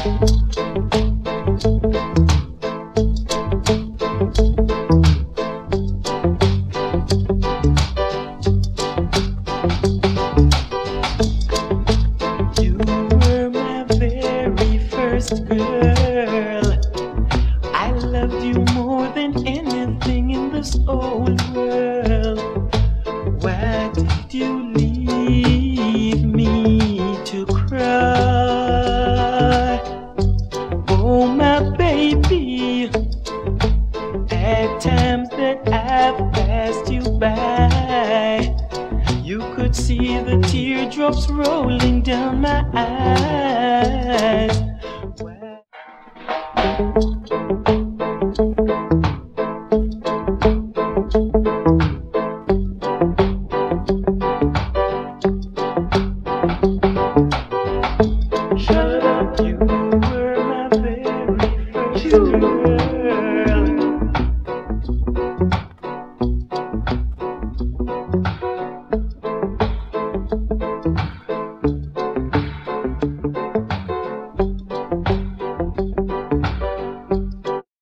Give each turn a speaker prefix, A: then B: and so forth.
A: You were my very first girl. I loved you more than anything in this old world. Why did you leave me to cry? Oh, my baby, at times that I've passed you by, you could see the teardrops rolling down my eyes.